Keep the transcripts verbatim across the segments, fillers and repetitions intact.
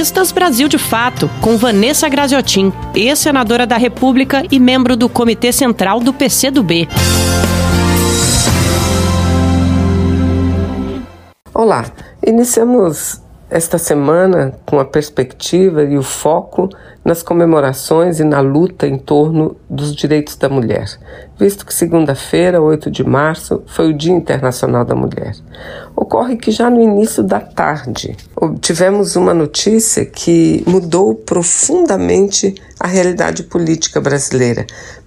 Entrevistas Brasil de Fato, com Vanessa Graziotin, ex-senadora da República e membro do Comitê Central do P C do B. Olá, iniciamos esta semana com a perspectiva e o foco nas comemorações e na luta em torno dos direitos da mulher, visto que segunda-feira, oito de março, foi o Dia Internacional da Mulher. Ocorre que já no início da tarde tivemos uma notícia que mudou profundamente a realidade política brasileira,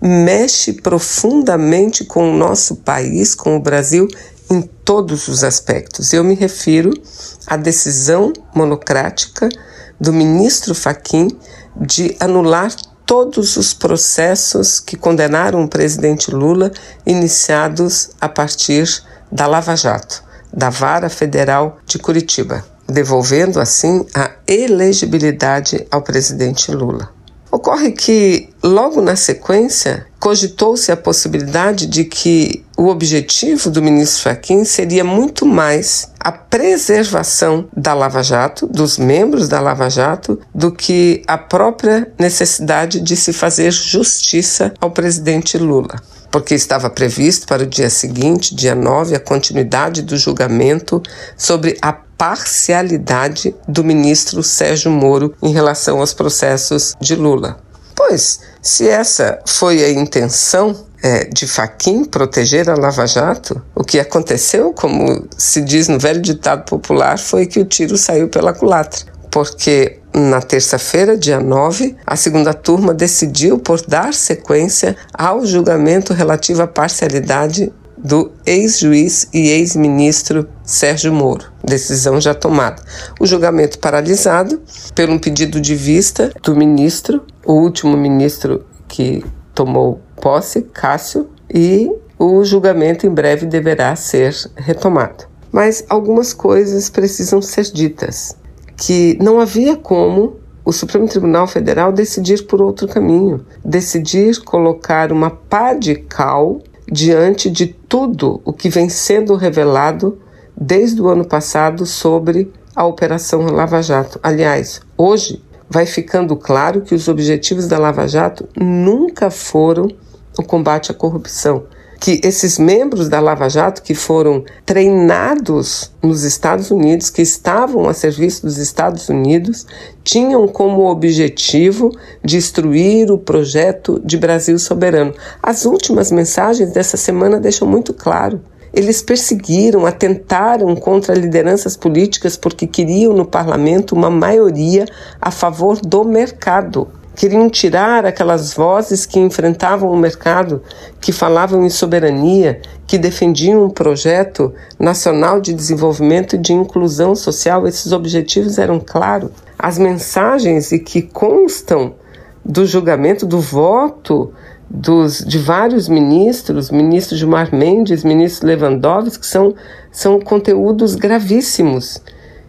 mexe profundamente com o nosso país, com o Brasil, em todos os aspectos. Eu me refiro à decisão monocrática do ministro Fachin de anular todos os processos que condenaram o presidente Lula, iniciados a partir da Lava Jato, da Vara Federal de Curitiba, devolvendo assim a elegibilidade ao presidente Lula. Ocorre que, logo na sequência, cogitou-se a possibilidade de que o objetivo do ministro Fachin seria muito mais a preservação da Lava Jato, dos membros da Lava Jato, do que a própria necessidade de se fazer justiça ao presidente Lula. Porque estava previsto para o dia seguinte, dia nove, a continuidade do julgamento sobre a parcialidade do ministro Sérgio Moro em relação aos processos de Lula. Pois, se essa foi a intenção é, de Fachin proteger a Lava Jato, o que aconteceu, como se diz no velho ditado popular, foi que o tiro saiu pela culatra. Porque na terça-feira, dia nove, a segunda turma decidiu por dar sequência ao julgamento relativo à parcialidade do ex-juiz e ex-ministro Sérgio Moro. Decisão já tomada. O julgamento paralisado pelo pedido de vista do ministro, o último ministro que tomou posse, Cássio, e o julgamento em breve deverá ser retomado. Mas algumas coisas precisam ser ditas, que não havia como o Supremo Tribunal Federal decidir por outro caminho, decidir colocar uma pá de cal diante de tudo o que vem sendo revelado desde o ano passado sobre a Operação Lava Jato. Aliás, hoje vai ficando claro que os objetivos da Lava Jato nunca foram o combate à corrupção, que esses membros da Lava Jato que foram treinados nos Estados Unidos, que estavam a serviço dos Estados Unidos, tinham como objetivo destruir o projeto de Brasil soberano. As últimas mensagens dessa semana deixam muito claro. Eles perseguiram, atentaram contra lideranças políticas porque queriam no parlamento uma maioria a favor do mercado. Queriam tirar aquelas vozes que enfrentavam o mercado, que falavam em soberania, que defendiam um projeto nacional de desenvolvimento e de inclusão social. Esses objetivos eram claros. As mensagens e que constam do julgamento, do voto dos, de vários ministros, ministro Gilmar Mendes, ministro Lewandowski, que são, são conteúdos gravíssimos.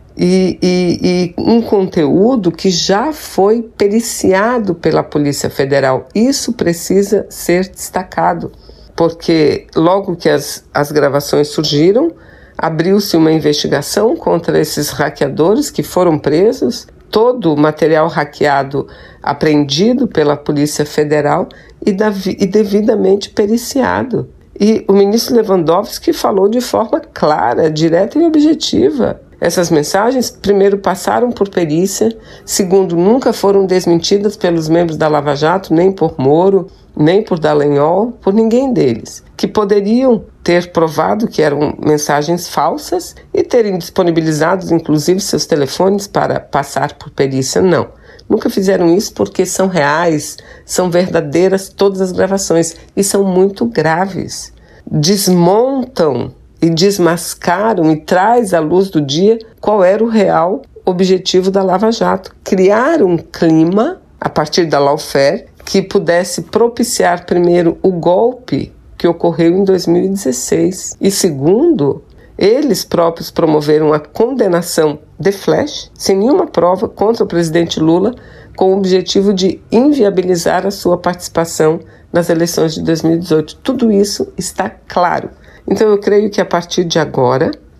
E, e, e um conteúdo que já foi periciado pela Polícia Federal. Isso precisa ser destacado, porque logo que as, as gravações surgiram, abriu-se uma investigação contra esses hackeadores que foram presos, todo o material hackeado apreendido pela Polícia Federal e, davi, e devidamente periciado. E o ministro Lewandowski falou de forma clara, direta e objetiva. Essas mensagens, primeiro, passaram por perícia, segundo, nunca foram desmentidas pelos membros da Lava Jato, nem por Moro, nem por Dallagnol, por ninguém deles, que poderiam ter provado que eram mensagens falsas e terem disponibilizado, inclusive, seus telefones para passar por perícia. Não, nunca fizeram isso porque são reais, são verdadeiras todas as gravações e são muito graves. Desmontam e desmascaram e traz à luz do dia qual era o real objetivo da Lava Jato. Criar um clima, a partir da lawfare, que pudesse propiciar, primeiro, o golpe que ocorreu em dois mil e dezesseis. E, segundo, eles próprios promoveram a condenação de flash, sem nenhuma prova, contra o presidente Lula, com o objetivo de inviabilizar a sua participação nas eleições de dois mil e dezoito. Tudo isso está claro. Então eu creio que a partir de agora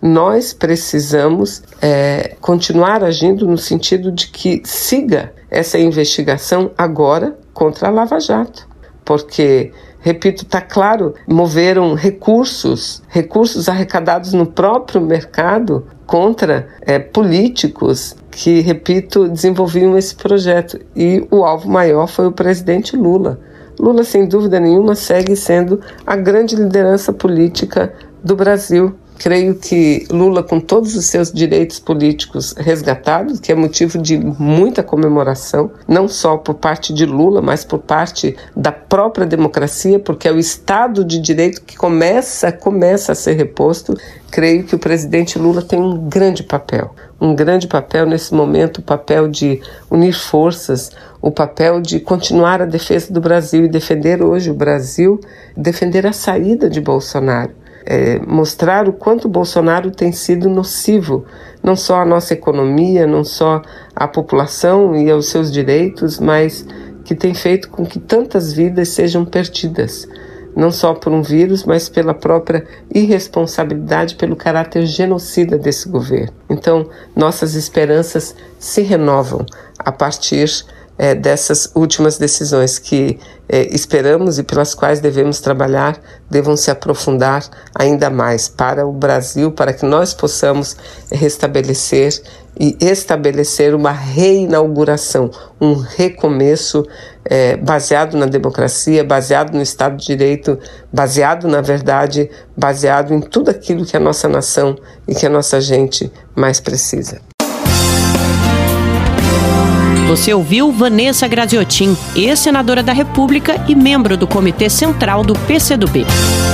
nós precisamos é, continuar agindo no sentido de que siga essa investigação agora contra a Lava Jato, porque, repito, está claro, moveram recursos, recursos arrecadados no próprio mercado contra é, políticos que, repito, desenvolviam esse projeto. E o alvo maior foi o presidente Lula. Lula, sem dúvida nenhuma, segue sendo a grande liderança política do Brasil. Creio que Lula, com todos os seus direitos políticos resgatados, que é motivo de muita comemoração, não só por parte de Lula, mas por parte da própria democracia, porque é o Estado de Direito que começa, começa a ser reposto. Creio que o presidente Lula tem um grande papel, um grande papel nesse momento, o papel de unir forças, o papel de continuar a defesa do Brasil e defender hoje o Brasil, defender a saída de Bolsonaro. É, mostrar o quanto Bolsonaro tem sido nocivo, não só à nossa economia, não só à população e aos seus direitos, mas que tem feito com que tantas vidas sejam perdidas, não só por um vírus, mas pela própria irresponsabilidade, pelo caráter genocida desse governo. Então, nossas esperanças se renovam a partir É, dessas últimas decisões que é, esperamos e pelas quais devemos trabalhar, devam se aprofundar ainda mais para o Brasil, para que nós possamos restabelecer e estabelecer uma reinauguração, um recomeço é, baseado na democracia, baseado no Estado de Direito, baseado na verdade, baseado em tudo aquilo que a nossa nação e que a nossa gente mais precisa. Você ouviu Vanessa Graziotin, ex-senadora da República e membro do Comitê Central do P C do B.